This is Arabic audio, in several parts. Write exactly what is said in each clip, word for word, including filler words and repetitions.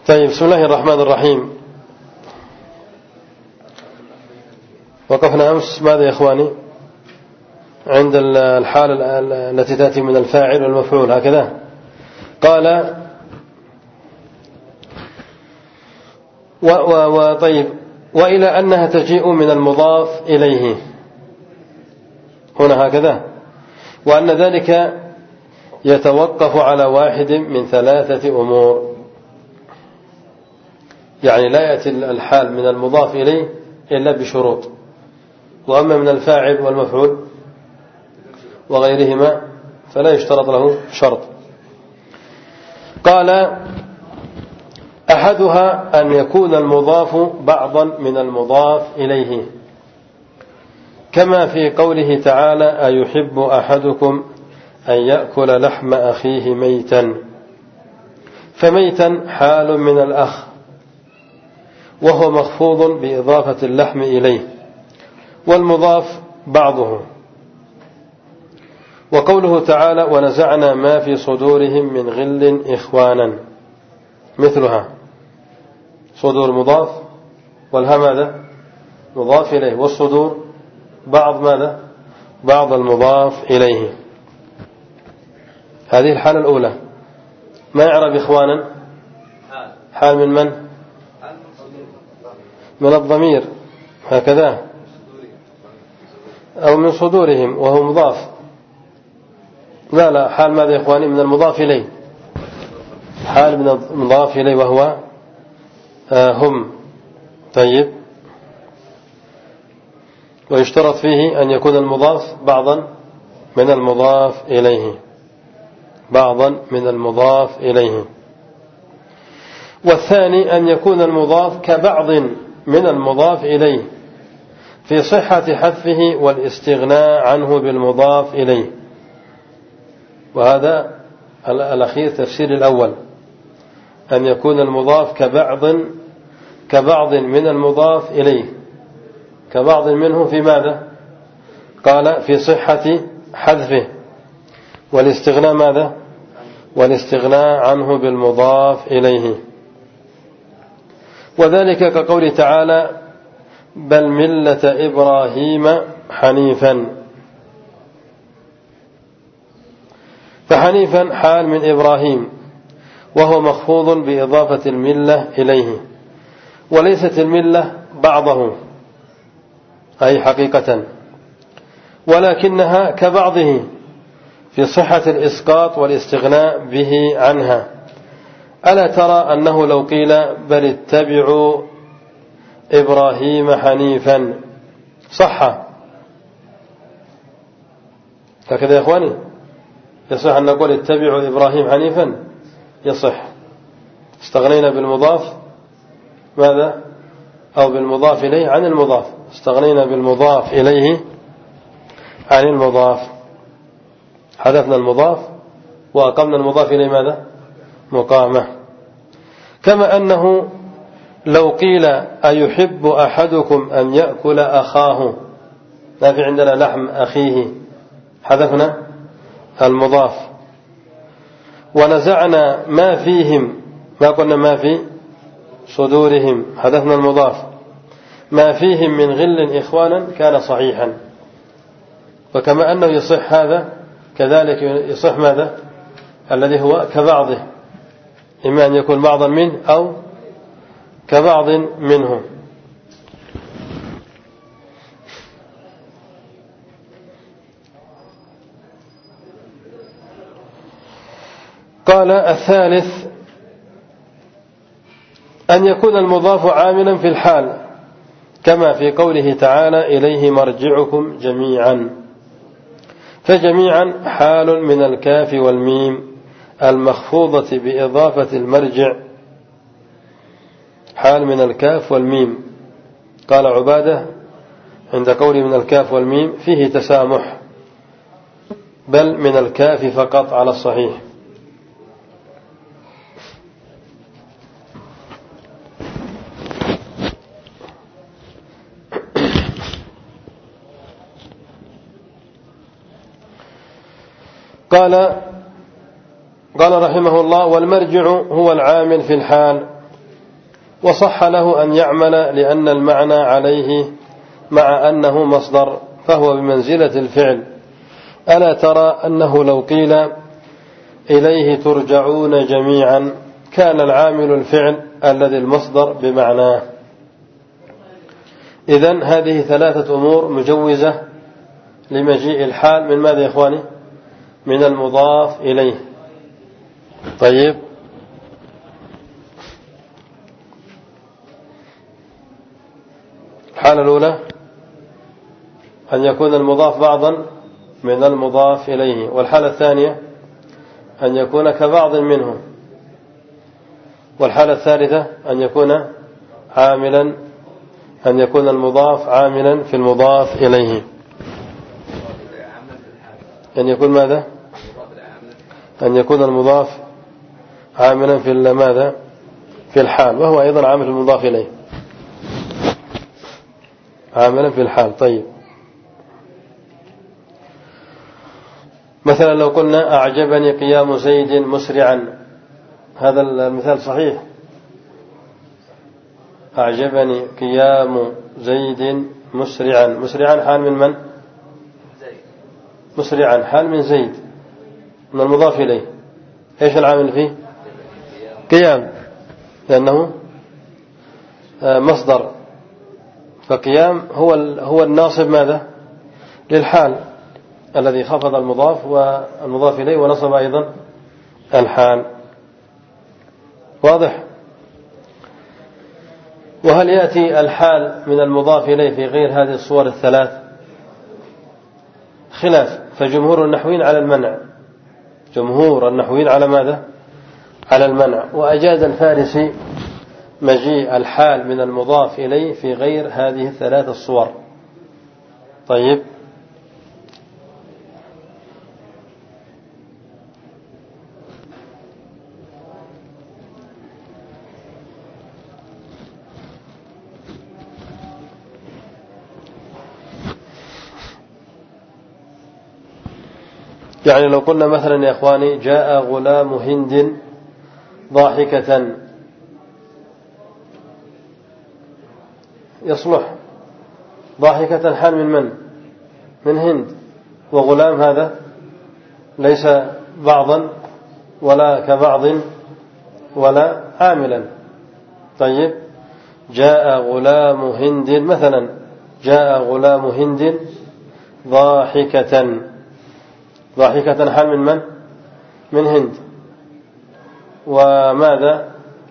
طيب، بسم الله الرحمن الرحيم. وقفنا أمس ماذا يا إخواني؟ عند الحالة التي تأتي من الفاعل والمفعول، هكذا قال. وطيب، وإلى أنها تجيء من المضاف إليه هنا هكذا، وأن ذلك يتوقف على واحد من ثلاثة أمور. يعني لا يأتي الحال من المضاف إليه إلا بشروط، وأما من الفاعل والمفعول وغيرهما فلا يشترط له شرط. قال: أحدها أن يكون المضاف بعضا من المضاف إليه، كما في قوله تعالى: أيحب أحدكم أن يأكل لحم أخيه ميتا، فميتا حال من الأخ، وهو مخفوض بإضافة اللحم إليه، والمضاف بعضه. وقوله تعالى: ونزعنا ما في صدورهم من غل إخوانا، مثلها صدور مضاف، والها ماذا؟ مضاف إليه، والصدور بعض ماذا؟ بعض المضاف إليه. هذه الحالة الأولى. ما يعرب إخوانا؟ حال من من؟ من الضمير هكذا، أو من صدورهم وهو مضاف. لا لا، حال ماذا يا إخواني؟ من المضاف إليه، حال من المضاف إليه وهو آه هم. طيب، ويشترط فيه أن يكون المضاف بعضا من المضاف إليه، بعضا من المضاف إليه. والثاني أن يكون المضاف كبعض من المضاف إليه في صحة حذفه والاستغناء عنه بالمضاف إليه. وهذا الأخير تفسير الأول، أن يكون المضاف كبعض كبعض من المضاف إليه، كبعض منه في ماذا؟ قال: في صحة حذفه والاستغناء ماذا؟ والاستغناء عنه بالمضاف إليه. وذلك كقول تعالى: بل ملة إبراهيم حنيفا، فحنيفا حال من إبراهيم، وهو مخفوض بإضافة الملة إليه، وليست الملة بعضه أي حقيقة، ولكنها كبعضه في صحة الإسقاط والاستغناء به عنها. ألا ترى أنه لو قيل: بل اتبعوا إبراهيم حنيفا، صح هكذا يا إخواني؟ يصح أن نقول اتبعوا إبراهيم حنيفا؟ يصح. استغنينا بالمضاف ماذا؟ أو بالمضاف إليه عن المضاف، استغنينا بالمضاف إليه عن المضاف، حذفنا المضاف وأقمنا المضاف إليه ماذا؟ مقامة. كما أنه لو قيل: أيحب أحدكم أن يأكل أخاه، ما في عندنا لحم أخيه، حذفنا المضاف. ونزعنا ما فيهم، ما قلنا ما في صدورهم، حذفنا المضاف. ما فيهم من غل إخوانا كان صحيحا. وكما أنه يصح هذا كذلك يصح ماذا؟ الذي هو كبعضه، إما أن يكون بعضا منه أو كبعض منه. قال: الثالث أن يكون المضاف عاملا في الحال، كما في قوله تعالى: إليه مرجعكم جميعا، فجميعا حال من الكاف والميم المخفوضة بإضافة المرجع، حال من الكاف والميم. قال عبادة عند قوله من الكاف والميم فيه تسامح، بل من الكاف فقط على الصحيح. قال قال رحمه الله: والمرجع هو العامل في الحال وصح له أن يعمل لأن المعنى عليه مع أنه مصدر فهو بمنزلة الفعل. ألا ترى أنه لو قيل إليه ترجعون جميعا كان العامل الفعل الذي المصدر بمعناه. إذن هذه ثلاثة أمور مجوزة لمجيء الحال من ماذا يا إخواني؟ من المضاف إليه. طيب، الحالة الأولى أن يكون المضاف بعضا من المضاف إليه، والحالة الثانية أن يكون كبعض منه، والحالة الثالثة أن يكون عاملا أن يكون المضاف عاملا في المضاف إليه. أن يكون ماذا؟ أن يكون المضاف عاملا في ماذا؟ في الحال، وهو أيضا عامل في المضاف إليه، عاملا في الحال. طيب، مثلا لو قلنا أعجبني قيام زيد مسرعا، هذا المثال صحيح. أعجبني قيام زيد مسرعا، مسرعا حال من من؟ مسرعا حال من زيد من المضاف إليه. إيش العامل فيه؟ قيام، لأنه مصدر، فقيام هو هو الناصب ماذا؟ للحال الذي خفض المضاف والمضاف إليه ونصب أيضا الحال. واضح؟ وهل يأتي الحال من المضاف إليه في غير هذه الصور الثلاث؟ خلاف، فجمهور النحويين على المنع، جمهور النحويين على ماذا؟ على المنع. وأجاز الفارسي مجيء الحال من المضاف إليه في غير هذه الثلاث الصور. طيب، يعني لو قلنا مثلا يا إخواني جاء غلام هند ضاحكة، يصلح. ضاحكة حال من من؟ من هند، وغلام هذا ليس بعضا ولا كبعض ولا عاملا. طيب، جاء غلام هند مثلا، جاء غلام هند ضاحكة، ضاحكة حال من من؟ من هند. وماذا؟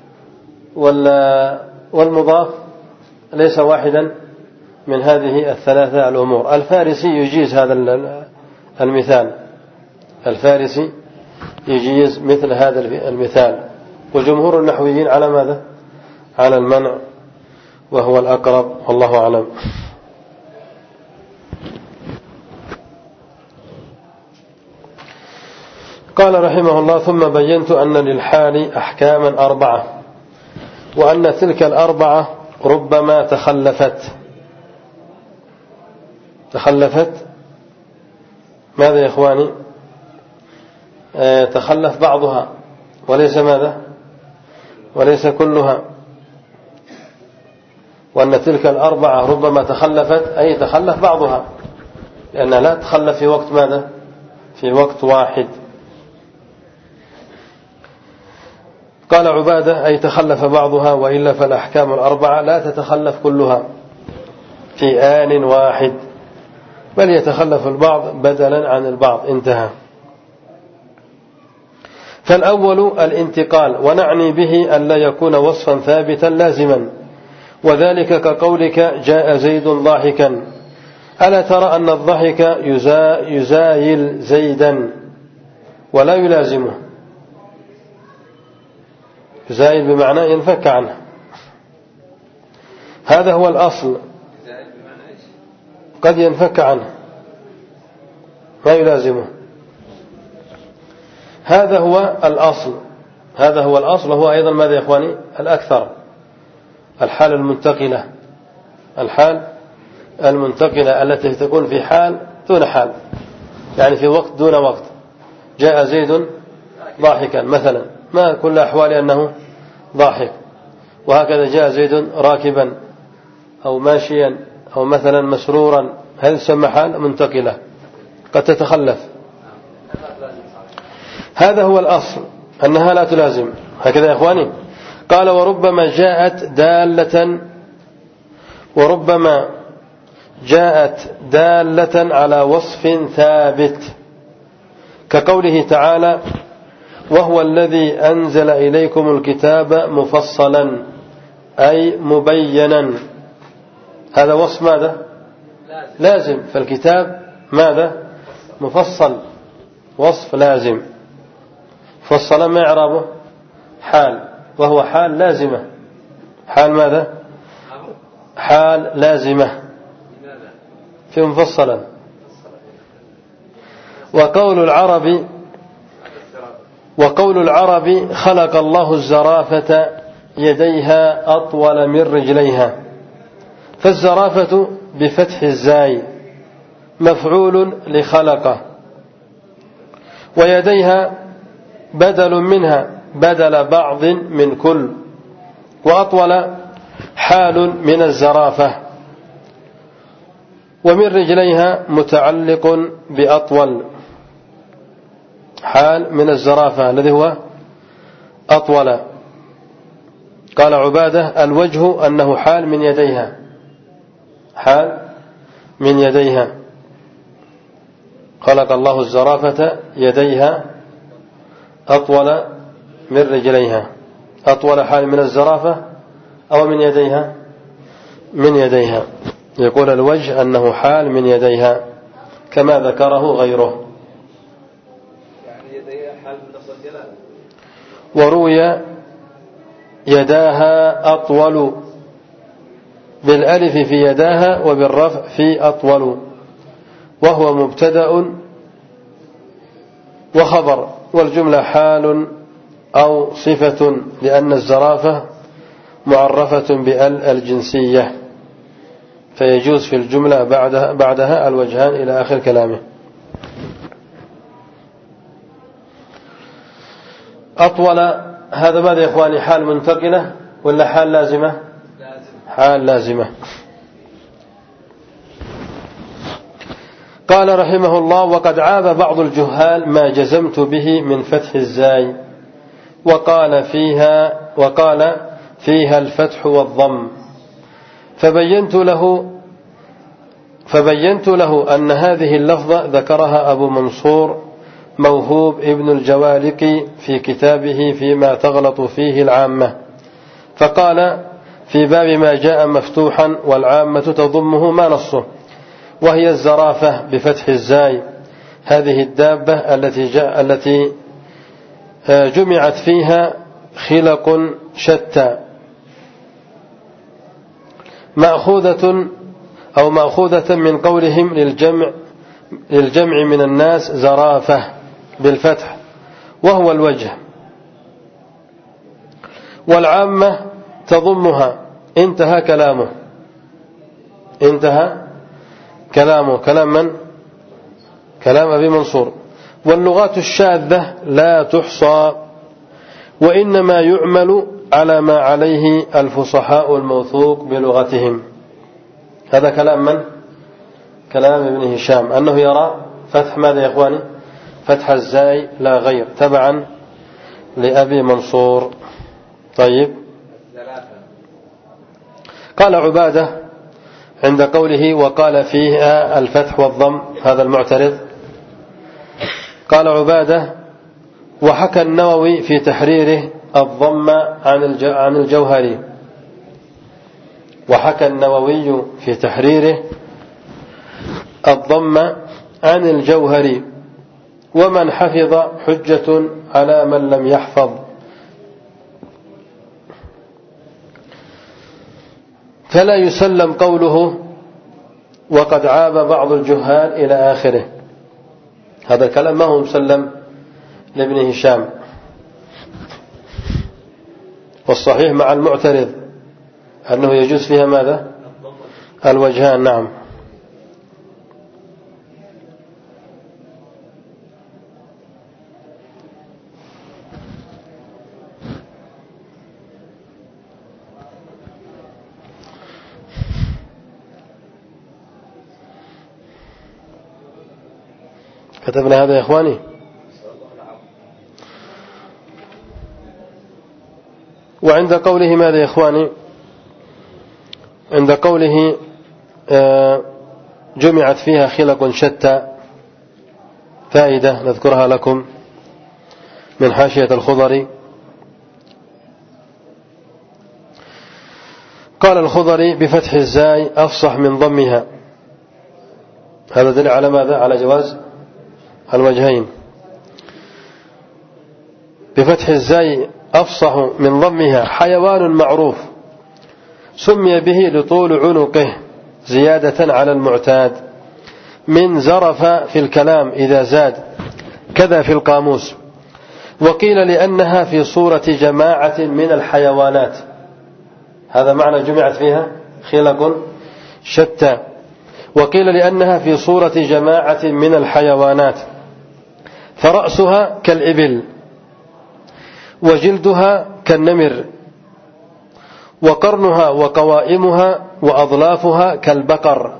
والمضاف ليس واحدا من هذه الثلاثة الأمور. الفارسي يجيز هذا المثال، الفارسي يجيز مثل هذا المثال، وجمهور النحويين على ماذا؟ على المنع، وهو الأقرب، والله أعلم. قال رحمه الله: ثم بينت أن للحال أحكاما أربعة، وأن تلك الأربعة ربما تخلفت. تخلفت ماذا يا إخواني؟ آه تخلف بعضها وليس ماذا؟ وليس كلها. وأن تلك الأربعة ربما تخلفت أي تخلف بعضها، لأنها لا تخلف في وقت ماذا؟ في وقت واحد. قال عبادة: أي تخلف بعضها، وإلا فالأحكام الأربعة لا تتخلف كلها في آن واحد، بل يتخلف البعض بدلا عن البعض. انتهى. فالأول الانتقال، ونعني به أن لا يكون وصفا ثابتا لازما، وذلك كقولك جاء زيد ضاحكا. ألا ترى أن الضحك يزايل زيدا ولا يلازمه؟ يزايل بمعنى ينفك عنه، هذا هو الأصل. قد ينفك عنه ما يلازمه، هذا هو الأصل، هذا هو الأصل. وهو أيضا ماذا يا إخواني؟ الأكثر، الحال المنتقلة، الحال المنتقلة التي تكون في حال دون حال، يعني في وقت دون وقت. جاء زيد ضاحكا مثلا، ما كل أحوال أنه ضاحك، وهكذا جاء زيد راكبا أو ماشيا أو مثلا مسرورا، هل تسمى حال منتقلة قد تتخلف؟ هذا هو الأصل أنها لا تلازم. هكذا يا إخواني. قال وربما جاءت دالة وربما جاءت دالة على وصف ثابت، كقوله تعالى وهو الذي أنزل إليكم الكتاب مفصلا أي مبينا. هذا وصف ماذا؟ لازم. فالكتاب ماذا؟ مفصل، وصف لازم. فصلا ما إعرابه؟ حال، وهو حال لازمة. حال ماذا؟ حال لازمة في مفصلا. وقول العرب وقول العرب خلق الله الزرافة يديها أطول من رجليها، فالزرافة بفتح الزاي مفعول لخلقه، ويديها بدل منها بدل بعض من كل، وأطول حال من الزرافة، ومن رجليها متعلق بأطول، حال من الزرافة الذي هو أطول. قال عبادة الوجه أنه حال من يديها، حال من يديها. خلق الله الزرافة يديها أطول من رجليها. أطول حال من الزرافة أو من يديها؟ من يديها. يقول الوجه أنه حال من يديها كما ذكره غيره. يعني يديها حال من لفظ الجلالة. وروي يداها أطول بالألف في يداها وبالرفع في أطول، وهو مبتدأ وخبر، والجملة حال أو صفة، لأن الزرافة معرفة بأل الجنسية، فيجوز في الجملة بعدها, بعدها الوجهان إلى آخر كلامه. أطول هذا ماذا يا إخواني؟ حال منتقلة ولا حال لازمة؟ حال لازمة. قال رحمه الله وقد عاب بعض الجهال ما جزمت به من فتح الزاي، وقال فيها وقال فيها الفتح والضم، فبينت له فبينت له أن هذه اللفظة ذكرها أبو منصور موهوب ابن الجوالقي في كتابه فيما تغلط فيه العامة، فقال في باب ما جاء مفتوحا والعامة تضمه ما نصه، وهي الزرافة بفتح الزاي، هذه الدابة التي جاء التي جمعت فيها خلق شتى، مأخوذة أو مأخوذة من قولهم للجمع للجمع من الناس زرافة بالفتح، وهو الوجه، والعامة تضمها. انتهى كلامه. انتهى كلامه. كلام من؟ كلام أبي منصور. واللغات الشاذة لا تحصى، وإنما يعمل على ما عليه الفصحاء الموثوق بلغتهم. هذا كلام من؟ كلام ابن هشام، أنه يرى فتح ماذا يا إخواني؟ فتح الزاي لا غير، تبعا لأبي منصور. طيب. قال عبادة عند قوله وقال فيها الفتح والضم، هذا المعترض. قال عبادة وحكى النووي في تحريره الضم عن الجوهري، وحكى النووي في تحريره الضم عن الجوهري، ومن حفظ حجة على من لم يحفظ. فلا يسلم قوله وقد عاب بعض الجهال إلى آخره. هذا الكلام ما هو مسلم لابن هشام، والصحيح مع المعترض أنه يجوز فيها ماذا؟ الوجهان. نعم. كتبنا هذا يا إخواني. وعند قوله ماذا يا إخواني؟ عند قوله جمعت فيها خلق شتى، فائدة نذكرها لكم من حاشية الخضري. قال الخضري بفتح الزاي أفصح من ضمها. هذا دليل على ماذا؟ على جواز الوجهين. بفتح الزاي أفصح من ضمها حيوان معروف سمي به لطول عنقه زيادة على المعتاد، من زرف في الكلام إذا زاد، كذا في القاموس. وقيل لأنها في صورة جماعة من الحيوانات، هذا معنى جمعت فيها خلق شتى. وقيل لأنها في صورة جماعة من الحيوانات، فرأسها كالإبل، وجلدها كالنمر، وقرنها وقوائمها وأضلافها كالبقر،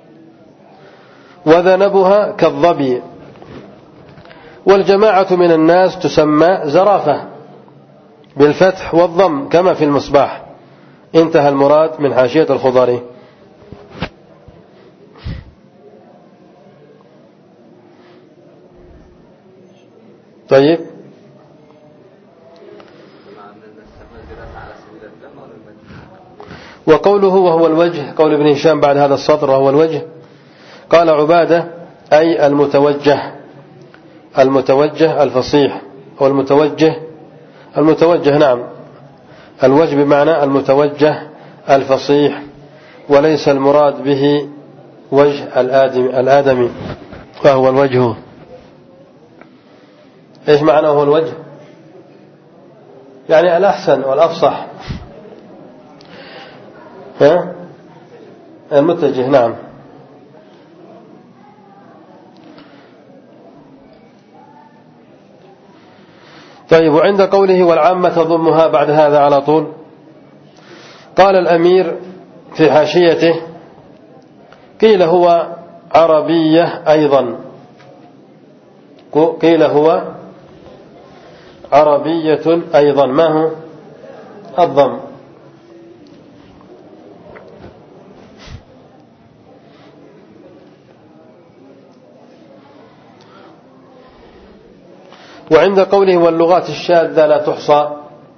وذنبها كالظبي. والجماعة من الناس تسمى زرافة بالفتح والضم كما في المصباح. انتهى المراد من حاشية الخضري. طيب، وقوله وهو الوجه، قول ابن هشام بعد هذا السطر وهو الوجه، قال عبادة أي المتوجه، المتوجه الفصيح، أو المتوجه المتوجه نعم، الوجه بمعنى المتوجه الفصيح، وليس المراد به وجه الآدمي, الآدمي فهو الوجه. إيش معنى هو الوجه؟ يعني الأحسن والأفصح، ها؟ المتجه نعم. طيب، وعند قوله والعامة تضمها بعد هذا على طول، قال الأمير في حاشيته قيل هو عربية أيضا، قيل هو عربية أيضا، ما هو الضم؟ وعند قوله واللغات الشاذة لا تحصى،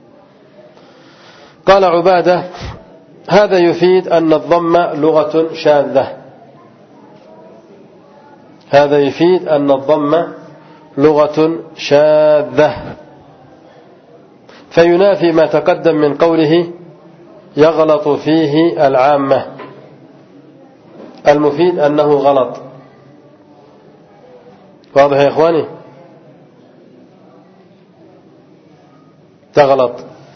قال عبادة هذا يفيد أن الضم لغة شاذة، هذا يفيد أن الضم لغة شاذة، فينافي ما تقدم من قوله يغلط فيه العامة، المفيد أنه غلط. واضح يا إخواني؟ تغلط.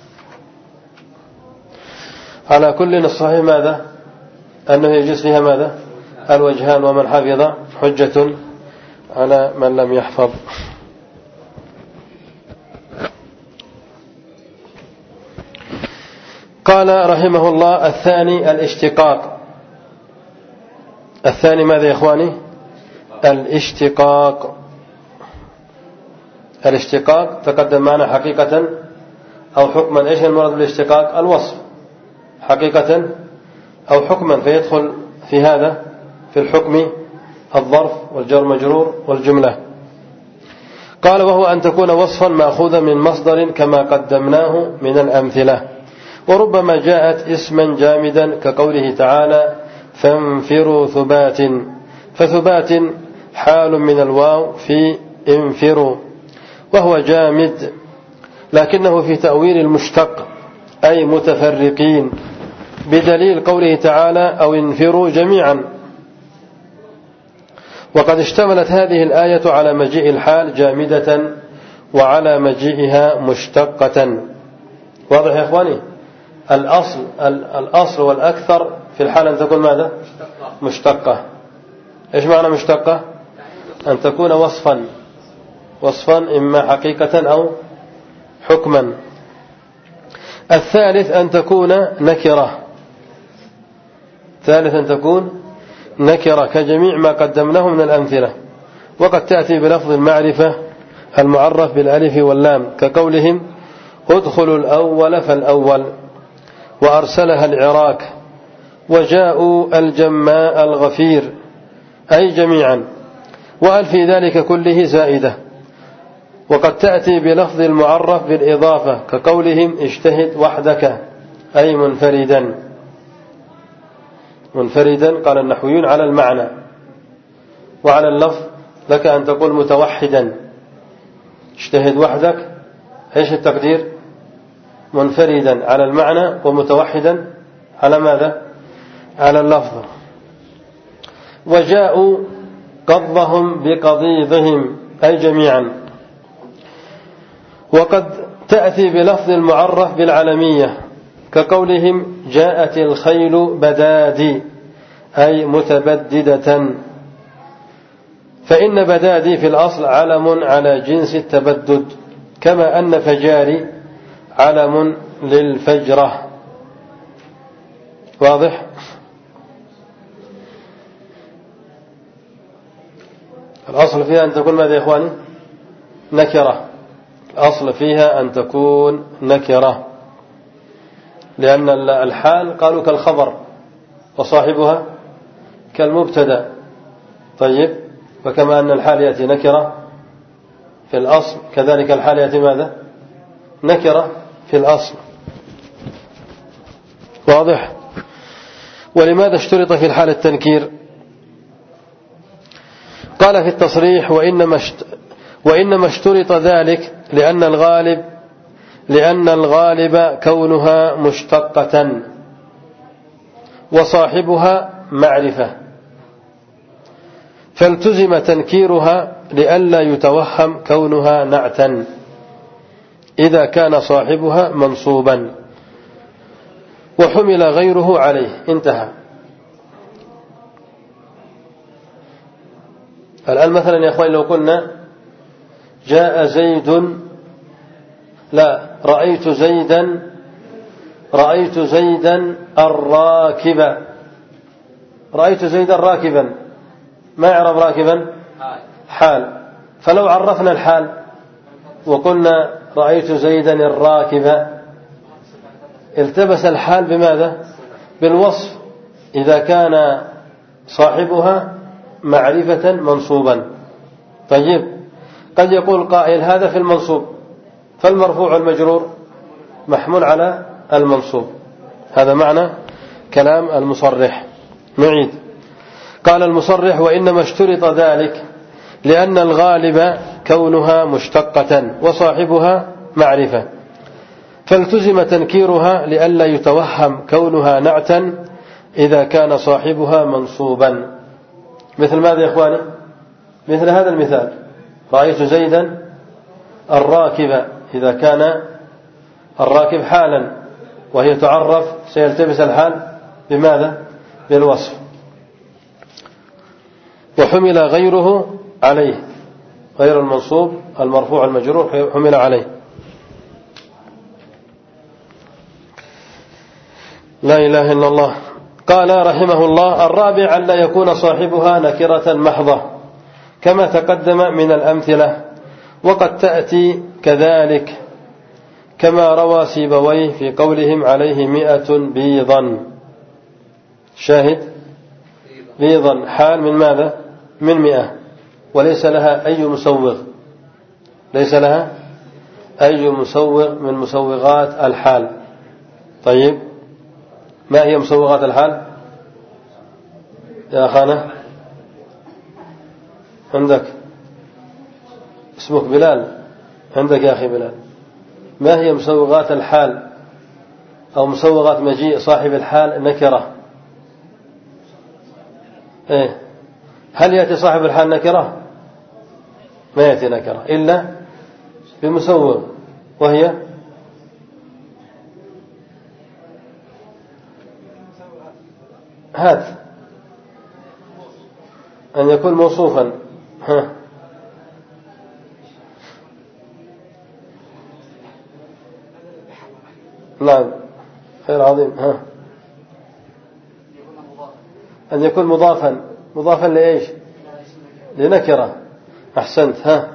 على كل الصحيح ماذا؟ أنه يجوز فيها ماذا؟ الوجهان، ومن حفظ حجة على من لم يحفظ. قال رحمه الله الثاني الاشتقاق. الثاني ماذا يا إخواني؟ الاشتقاق. الاشتقاق تقدم معنا حقيقة أو حكما. إيش المراد بالاشتقاق؟ الوصف حقيقة أو حكما، فيدخل في هذا في الحكم الظرف والجر مجرور والجملة. قال وهو أن تكون وصفا مأخوذا من مصدر كما قدمناه من الأمثلة، وربما جاءت اسما جامدا كقوله تعالى فانفروا ثبات، فثبات حال من الواو في انفروا، وهو جامد، لكنه في تأويل المشتق أي متفرقين، بدليل قوله تعالى أو انفروا جميعا. وقد اشتملت هذه الآية على مجيء الحال جامدة وعلى مجيئها مشتقة. واضح يا إخواني؟ الأصل, الأصل والأكثر في الحال أن تكون ماذا؟ مشتقة. إيش معنى مشتقة؟ أن تكون وصفا، وصفا إما حقيقة أو حكما. الثالث أن تكون نكرة، ثالث أن تكون نكرة كجميع ما قدمناه من الأمثلة. وقد تأتي بلفظ المعرفة المعرف بالألف واللام كقولهم ادخلوا الأول فالأول، وأرسلها العراك، وجاءوا الجماء الغفير، أي جميعا، وأل في ذلك كله زائدة. وقد تأتي بلفظ المعرف بالإضافة كقولهم اجتهد وحدك، أي منفردا. منفردا قال النحويون على المعنى، وعلى اللفظ لك أن تقول متوحدا. اجتهد وحدك ايش التقدير؟ منفردا على المعنى، ومتوحدا على ماذا؟ على اللفظ. وجاءوا قضهم بقضيضهم، أي جميعا. وقد تأتي بلفظ المعرف بالعلمية كقولهم جاءت الخيل بدادي، أي متبددة، فإن بدادي في الأصل علم على جنس التبدد، كما أن فجاري علم للفجرة. واضح؟ الأصل فيها أن تكون ماذا يا إخواني؟ نكرة. الأصل فيها أن تكون نكرة، لأن الحال قالوا كالخبر، وصاحبها كالمبتدأ. طيب، وكما أن الحال يأتي نكرة في الأصل، كذلك الحال يأتي ماذا؟ نكرة في الأصل. واضح؟ ولماذا اشترط في الحال التنكير؟ قال في التصريح وإنما وإنما اشترط ذلك لأن الغالب لأن الغالب كونها مشتقة، وصاحبها معرفة، فالتزم تنكيرها لئلا يتوهم كونها نعتا إذا كان صاحبها منصوبا، وحمل غيره عليه. انتهى. الآن مثلا يا أخواني لو قلنا جاء زيد، لا رأيت زيدا رأيت زيدا الراكب، رأيت زيدا راكبا، ما يعرف راكبا؟ حال. فلو عرفنا الحال وقلنا رأيت زيدا الراكب، التبس الحال بماذا؟ بالوصف، إذا كان صاحبها معرفة منصوبا. طيب، قد يقول قائل هذا في المنصوب، فالمرفوع المجرور محمول على المنصوب. هذا معنى كلام المصرح. نعيد. قال المصرح وإنما اشترط ذلك لأن الغالب كونها مشتقة وصاحبها معرفة، فالتزم تنكيرها لئلا يتوهم كونها نعتا إذا كان صاحبها منصوبا. مثل ماذا يا إخواني؟ مثل هذا المثال رأيت زيدا الراكب، إذا كان الراكب حالا وهي تعرف سيلتبس الحال بماذا؟ بالوصف. وحمل غيره عليه، غير المنصوب المرفوع المجرور حمل عليه. لا إله إلا الله. قال رحمه الله الرابع أن لا يكون صاحبها نكرة محضة كما تقدم من الأمثلة، وقد تأتي كذلك كما روى سيبويه في قولهم عليه مئة بيضا. شاهد بيضا حال من ماذا؟ من مئة، وليس لها أي مسوغ، ليس لها أي مسوغ من مسوغات الحال. طيب، ما هي مسوغات الحال يا أخانا؟ عندك اسمك بلال، عندك يا أخي بلال، ما هي مسوغات الحال أو مسوغات مجيء صاحب الحال نكرة؟ إيه؟ هل يأتي صاحب الحال نكرة؟ ما يأتي نكرة إلا بمسوغ، وهي هات أن يكون موصوفا. ها نعم، خير عظيم. ها أن يكون مضافا. مضافا لإيش؟ لنكرة. أحسنت. ها،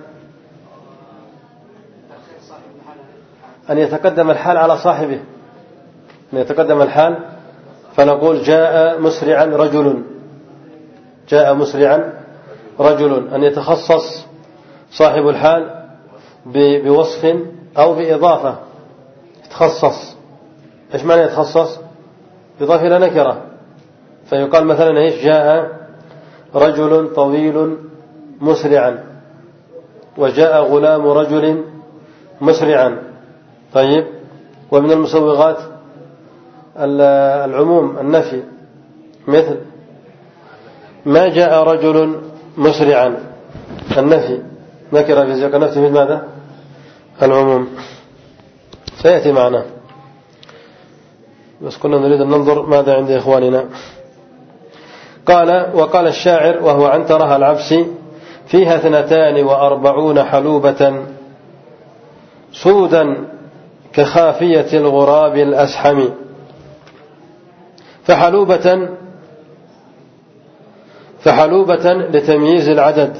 أن يتقدم الحال على صاحبه، أن يتقدم الحال، فنقول جاء مسرعا رجل، جاء مسرعا رجل. أن يتخصص صاحب الحال بوصف أو بإضافة، يتخصص. إيش معنى يتخصص؟ يضاف إلى نكرة، فيقال مثلا إيش؟ جاء رجل طويل مسرعا، وجاء غلام رجل مسرعا. طيب، ومن المسوغات العموم النفي، مثل ما جاء رجل مسرعا، النفي نكرة في سياق النفي، مثل ماذا؟ العموم، سيأتي معنا، بس كنا نريد أن ننظر ماذا عند إخواننا. قال: وقال الشاعر وهو عنترة العبسي: فيها اثنتان وأربعون حلوبة سودا كخافية الغراب الأسحم. فحلوبة فحلوبة لتمييز العدد،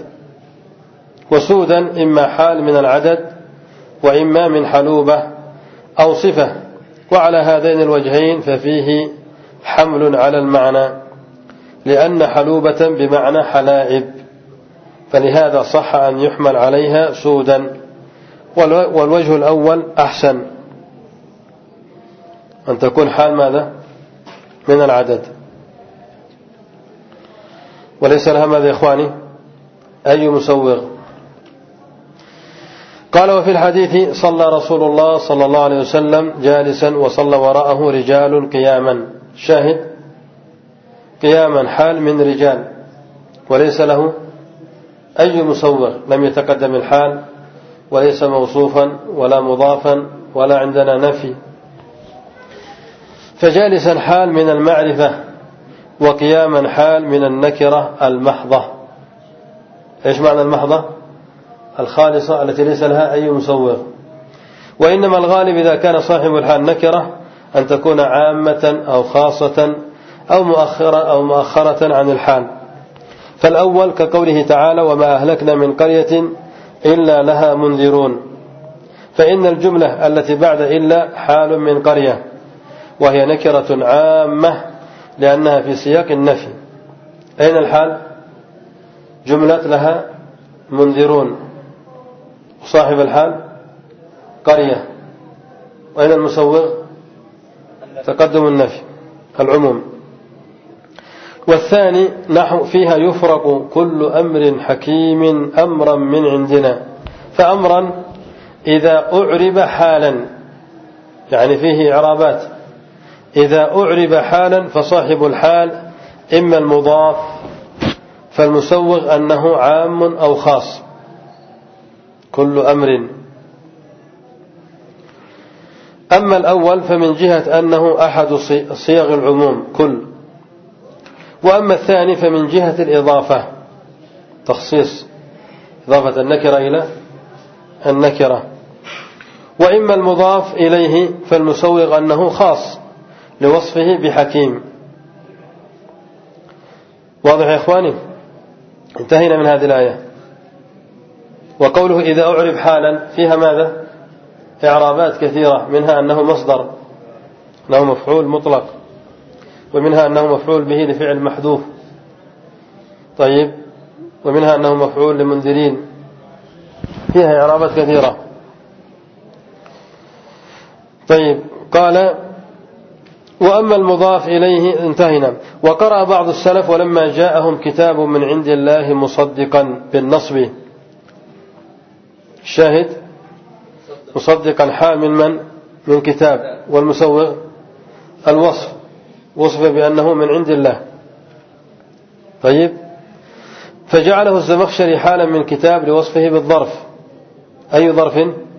وسودا إما حال من العدد وإما من حلوبة أو صفة، وعلى هذين الوجهين ففيه حمل على المعنى، لأن حلوبة بمعنى حلائب، فلهذا صح أن يحمل عليها سودا. والوجه الأول أحسن، أن تكون حال ماذا؟ من العدد، وليس لها ماذا يا إخواني؟ أي مسوغ. قال: وفي الحديث: صلى رسول الله صلى الله عليه وسلم جالسا وصلى وراءه رجال قياما. شاهد: قياما حال من رجال، وليس له أي مسوغ، لم يتقدم الحال، وليس موصوفا ولا مضافا ولا عندنا نفي. فجالسا حال من المعرفة، وقياما حال من النكرة المحضة. إيش معنى المحضة؟ الخالصة التي ليس لها أي مسوغ. وإنما الغالب إذا كان صاحب الحال نكرة أن تكون عامة أو خاصة أو مؤخرة أو مؤخرة عن الحال. فالأول كقوله تعالى: وما أهلكنا من قرية إلا لها منذرون، فإن الجملة التي بعد إلا حال من قرية، وهي نكرة عامة لأنها في سياق النفي. أين الحال؟ جملة لها منذرون، صاحب الحال قرية. وأين المسوغ؟ تقدم النفي، العموم. والثاني نحو: فيها يفرق كل أمر حكيم أمرا من عندنا. فأمرا إذا أعرب حالا، يعني فيه إعرابات، إذا أعرب حالا فصاحب الحال إما المضاف، فالمسوغ أنه عام أو خاص، كل أمر. أما الأول فمن جهة أنه أحد صيغ العموم كل. وأما الثاني فمن جهة الإضافة، تخصيص، إضافة النكرة إلى النكرة. وإما المضاف إليه فالمسوغ أنه خاص لوصفه بحكيم. واضح يا إخواني؟ انتهينا من هذه الآية. وقوله إذا أعرب حالا فيها ماذا؟ إعرابات كثيرة، منها أنه مصدر، أنه مفعول مطلق، ومنها أنه مفعول به لفعل محذوف. طيب، ومنها أنه مفعول لمنذرين، فيها إعرابات كثيرة. طيب، قال: وأما المضاف إليه انتهينا. وقرأ بعض السلف: ولما جاءهم كتاب من عند الله مصدقا بالنصب. الشاهد: مصدقا حال من من؟ من كتاب. والمسوغ الوصف، وصف بأنه من عند الله. طيب، فجعله الزمخشري حالا من كتاب لوصفه بالظرف. أي ظرف؟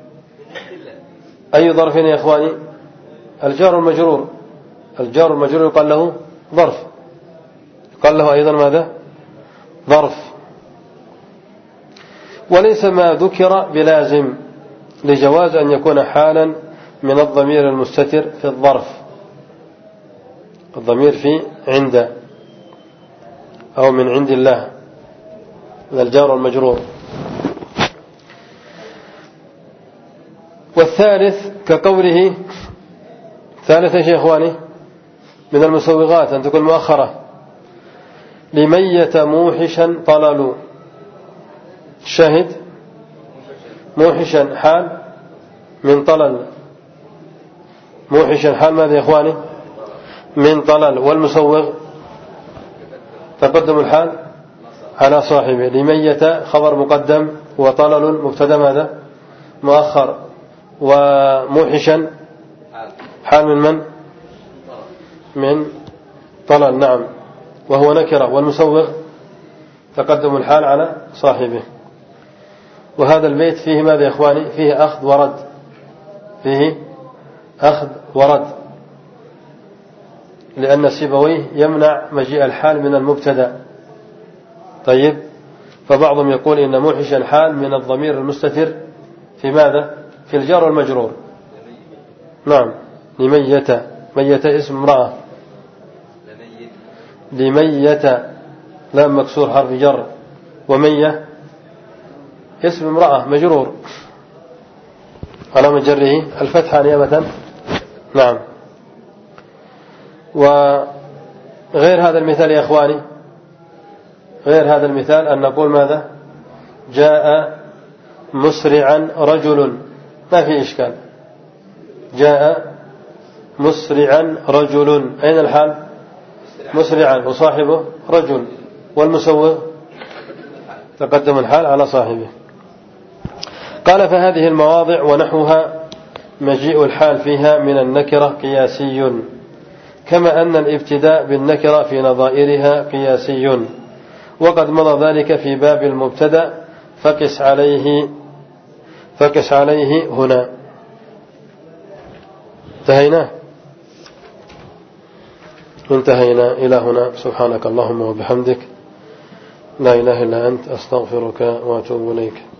أي ظرف يا إخواني؟ الجار المجرور. الجار المجرور يقال له ظرف، يقال له أيضا ماذا؟ ظرف. وليس ما ذكر بلازم، لجواز أن يكون حالا من الضمير المستتر في الظرف، الضمير في عند، أو من عند الله، من الجار المجرور. والثالث كقوله ثالث يا إخواني من المسوغات أن تكون مؤخرة لميت موحشا طلل شهد موحشا حال من طلل موحشا حال ماذا يا إخواني من طلل والمسوغ تقدم الحال على صاحبه لميت خبر مقدم وطلل مبتدا ماذا مؤخر وموحشا حال من من من طلل نعم وهو نكرة والمسوغ تقدم الحال على صاحبه. وهذا البيت فيه ماذا يا إخواني فيه أخذ ورد فيه أخذ ورد لأن سيبويه يمنع مجيء الحال من المبتدا. طيب فبعضهم يقول إن موحش الحال من الضمير المستتر في ماذا في الجار والمجرور. نعم لميت ميت اسم امرأة لميت لام مكسور حرف جر ومية اسم امرأة مجرور على مجره الفتحة نيابة. نعم وغير هذا المثال يا إخواني غير هذا المثال أن نقول ماذا جاء مسرعا رجل ما في إشكال جاء مسرعا رجل أين الحال مسرعا وصاحبه رجل والمسوغ تقدم الحال على صاحبه. قال فهذه المواضع ونحوها مجيء الحال فيها من النكرة قياسي كما أن الابتداء بالنكرة في نظائرها قياسي وقد مضى ذلك في باب المبتدأ فقس عليه فقس عليه هنا. انتهينا انتهينا إلى هنا. سبحانك اللهم وبحمدك لا إله إلا أنت أستغفرك وأتوب إليك.